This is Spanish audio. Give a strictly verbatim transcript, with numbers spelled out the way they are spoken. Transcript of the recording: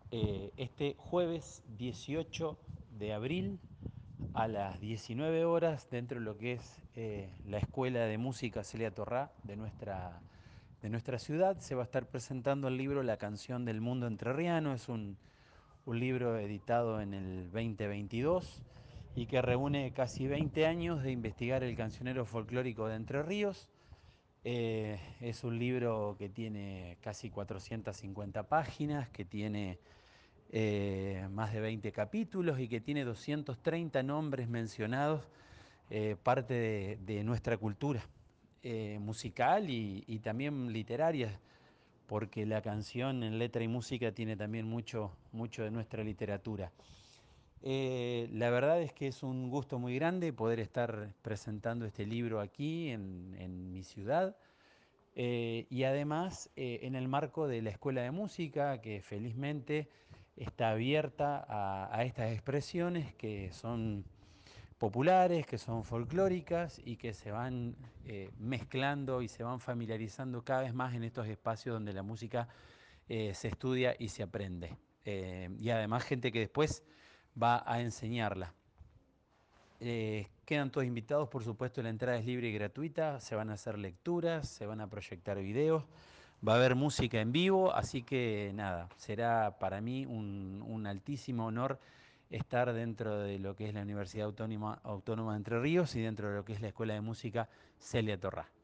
eh, este jueves dieciocho de abril a las diecinueve horas dentro de lo que es eh, la Escuela de Música Celia Torrá de nuestra, de nuestra ciudad. Se va a estar presentando el libro La canción del mundo entrerriano. Es un, un libro editado en el dos mil veintidós y que reúne casi veinte años de investigar el cancionero folclórico de Entre Ríos. Eh, es un libro que tiene casi cuatrocientas cincuenta páginas, que tiene eh, más de veinte capítulos y que tiene doscientos treinta nombres mencionados, eh, parte de, de nuestra cultura eh, musical y, y también literaria, porque la canción en letra y música tiene también mucho, mucho de nuestra literatura. Eh, la verdad es que es un gusto muy grande poder estar presentando este libro aquí en, en mi ciudad. Eh, y además eh, en el marco de la Escuela de Música, que felizmente está abierta a, a estas expresiones que son populares, que son folclóricas y que se van eh, mezclando y se van familiarizando cada vez más en estos espacios donde la música eh, se estudia y se aprende. Eh, y además gente que después va a enseñarla. Eh, quedan todos invitados, por supuesto, la entrada es libre y gratuita, se van a hacer lecturas, se van a proyectar videos, va a haber música en vivo, así que nada, será para mí un, un altísimo honor estar dentro de lo que es la Universidad Autónoma, Autónoma de Entre Ríos y dentro de lo que es la Escuela de Música Celia Torrá.